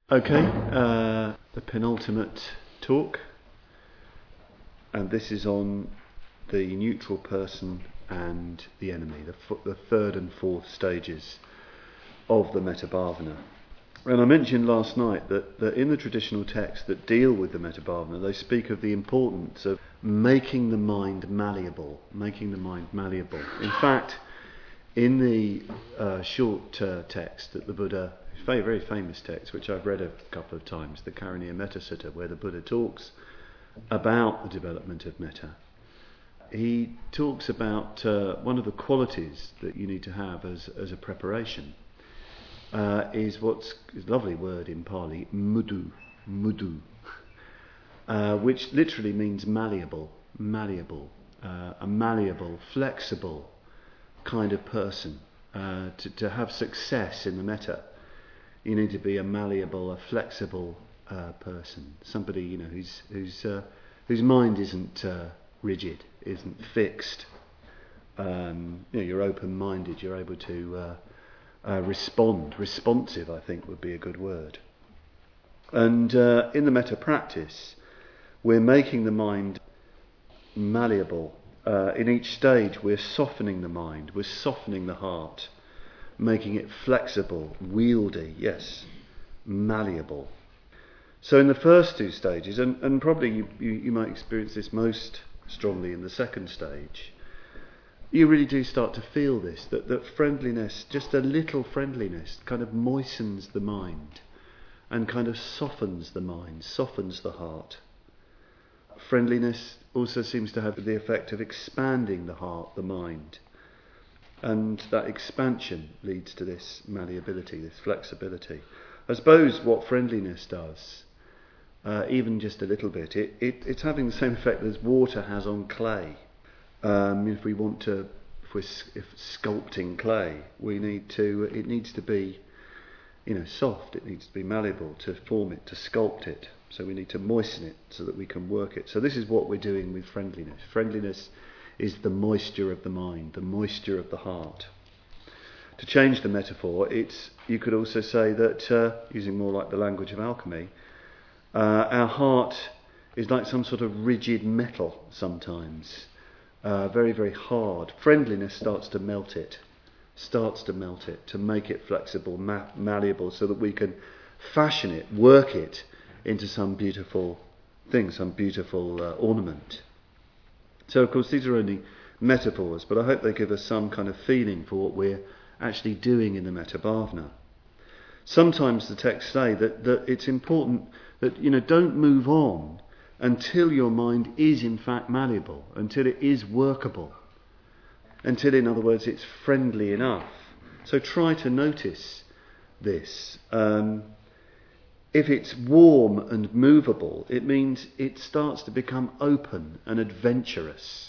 Okay, the penultimate talk, and this is on the neutral person and the enemy, the third and fourth stages of the Metabhavana. And I mentioned last night that in the traditional texts that deal with the Metabhavana, they speak of the importance of making the mind malleable, In fact, in the short text that the Buddha, very, very famous text, which I've read a couple of times, the Karaniya Metta Sutta, where the Buddha talks about the development of metta. He talks about one of the qualities that you need to have as a preparation is what's a lovely word in Pali, mudu, which literally means malleable, a malleable, flexible kind of person. To have success in the metta, you need to be a malleable, a flexible person. Somebody, whose mind isn't rigid, isn't fixed. You're open-minded. You're able to respond. Responsive, I think, would be a good word. And in the metta practice, we're making the mind malleable. In each stage, we're softening the mind. We're softening the heart, making it flexible, wieldy, yes, malleable. So in the first two stages, and probably you might experience this most strongly in the second stage, you really do start to feel this, that friendliness, just a little friendliness, kind of moistens the mind and kind of softens the mind, softens the heart. Friendliness also seems to have the effect of expanding the heart, the mind. And that expansion leads to this malleability, this flexibility. I suppose what friendliness does, even just a little bit, it's having the same effect as water has on clay. If sculpting clay, it needs to be, soft. It needs to be malleable to form it, to sculpt it. So we need to moisten it so that we can work it. So this is what we're doing with friendliness. Friendliness is the moisture of the mind, the moisture of the heart. To change the metaphor, you could also say that, using more like the language of alchemy, our heart is like some sort of rigid metal sometimes, very, very hard. Friendliness starts to melt it, to make it flexible, malleable, so that we can fashion it, work it into some beautiful thing, some beautiful ornament. So, of course, these are only metaphors, but I hope they give us some kind of feeling for what we're actually doing in the Metabhavana. Sometimes the texts say that it's important that, don't move on until your mind is in fact malleable, until it is workable, until, in other words, it's friendly enough. So try to notice this. If it's warm and movable, it means it starts to become open and adventurous.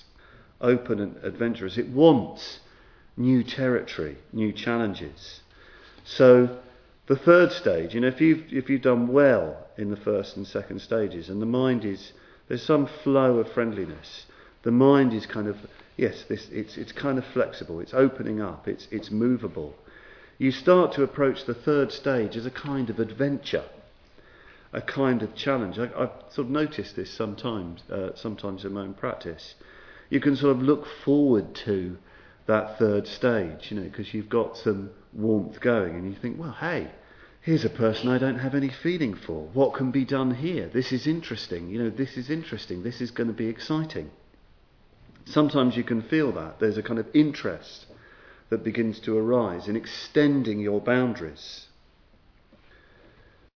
It wants new territory, new challenges. So the third stage, if you've done well in the first and second stages, and the mind there's some flow of friendliness. The mind is kind of, it's kind of flexible. It's opening up. It's movable. You start to approach the third stage as a kind of adventure, a kind of challenge. I've sort of noticed this sometimes in my own practice. You can sort of look forward to that third stage, because you've got some warmth going, and you think, well, hey, here's a person I don't have any feeling for. What can be done here? This is interesting. This is interesting. This is going to be exciting. Sometimes you can feel that. There's a kind of interest that begins to arise in extending your boundaries.